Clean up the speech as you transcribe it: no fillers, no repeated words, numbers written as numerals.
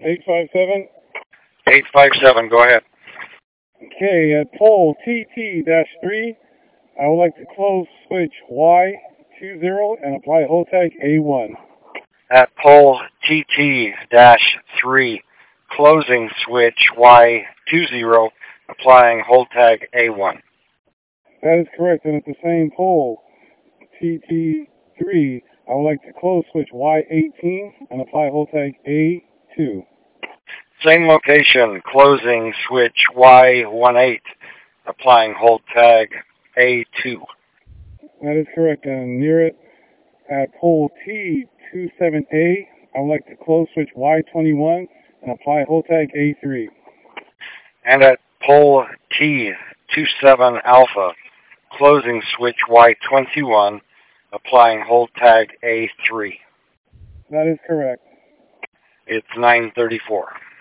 857. 857, go ahead. Okay, at pole TT-3, I would like to close switch Y20 and apply hold tag A1. At pole TT-3, closing switch Y20, applying hold tag A1. That is correct, and at the same pole TT-3, I would like to close switch Y18 and apply hold tag A2. Same location, closing switch Y18, applying hold tag A2. That is correct, and near it, at pole T27A, I would like to close switch Y21 and apply hold tag A3. And at pole T27 alpha, closing switch Y21, applying hold tag A3. That is correct. It's 934.